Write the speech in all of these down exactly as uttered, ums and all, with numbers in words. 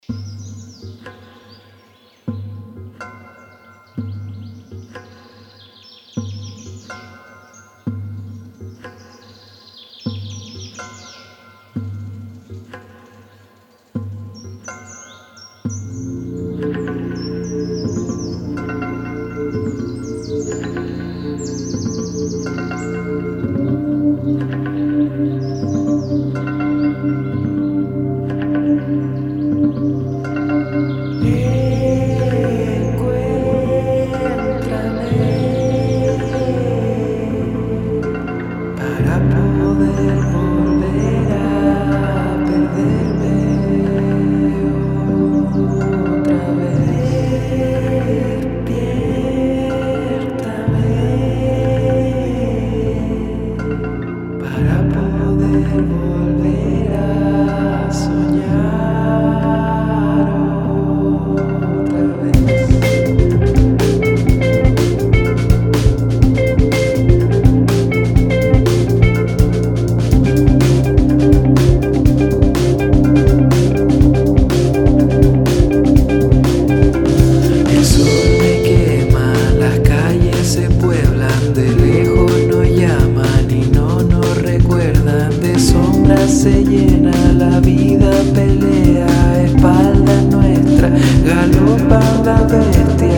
Se llena la vida, pelea, espalda nuestra, galopa la bestia.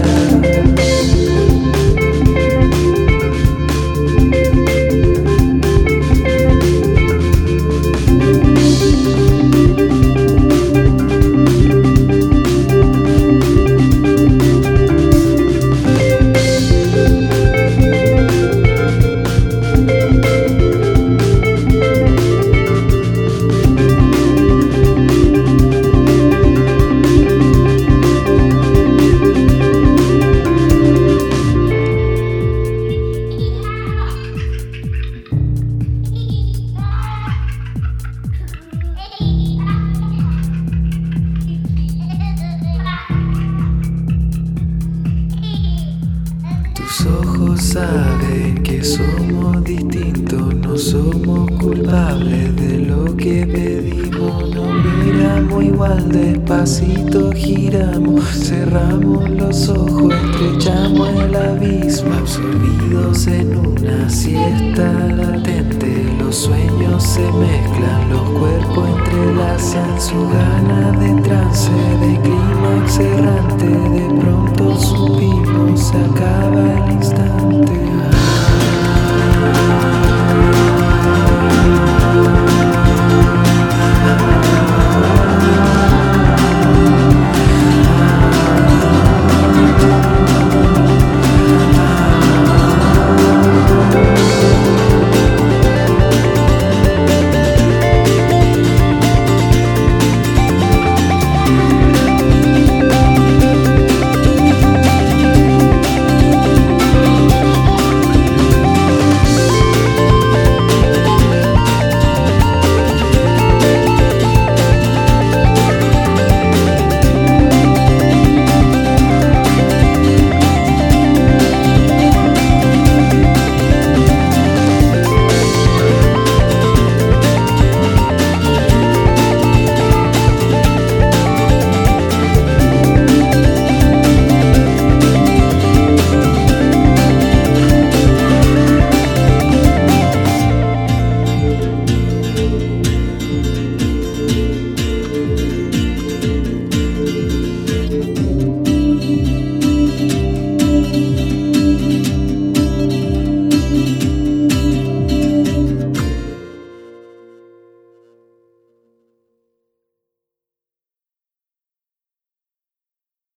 Tus ojos saben que somos distintos, no somos culpables de lo que pedimos. Nos miramos igual, despacito giramos, cerramos los ojos, estrechamos el abismo, absorbidos en una siesta latente. Los sueños se mezclan, los cuerpos entrelazan su gana de trance.